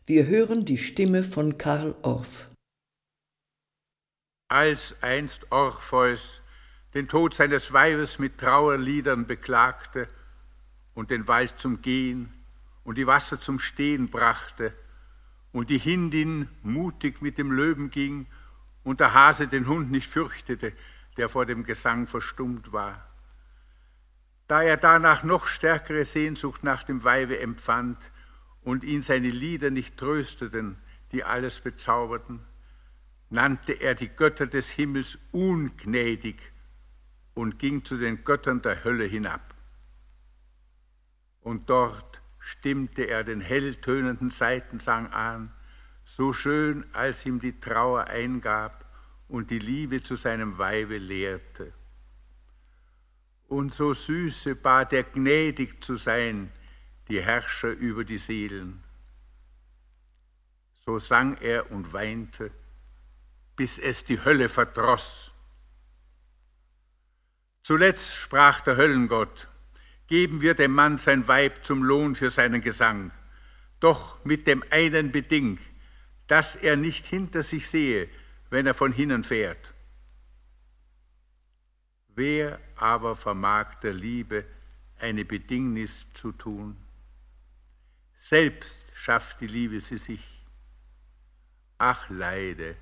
Wir hören die Stimme von Karl Orff. Als einst Orpheus den Tod seines Weibes mit Trauerliedern beklagte und den Wald zum Gehen und die Wasser zum Stehen brachte und die Hindin mutig mit dem Löwen ging und der Hase den Hund nicht fürchtete, der vor dem Gesang verstummt war. Da er danach noch stärkere Sehnsucht nach dem Weibe empfand und ihn seine Lieder nicht trösteten, die alles bezauberten, nannte er die Götter des Himmels ungnädig und ging zu den Göttern der Hölle hinab. Und dort stimmte er den helltönenden Saitensang an, so schön, als ihm die Trauer eingab und die Liebe zu seinem Weibe lehrte. Und so süße bat er gnädig zu sein, die Herrscher über die Seelen. So sang er und weinte, bis es die Hölle verdross. Zuletzt sprach der Höllengott: Geben wir dem Mann sein Weib zum Lohn für seinen Gesang, doch mit dem einen Beding, dass er nicht hinter sich sehe, wenn er von hinnen fährt. Wer aber vermag der Liebe eine Bedingnis zu tun? Selbst schafft die Liebe sie sich. Ach, Leide!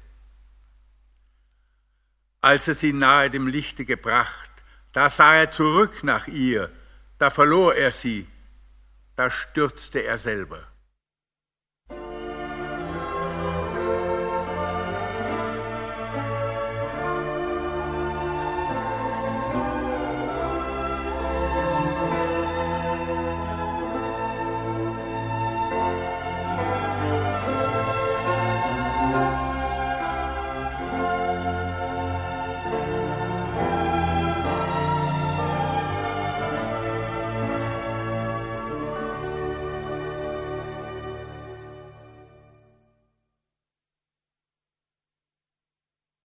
Als er sie nahe dem Lichte gebracht, da sah er zurück nach ihr, da verlor er sie, da stürzte er selber.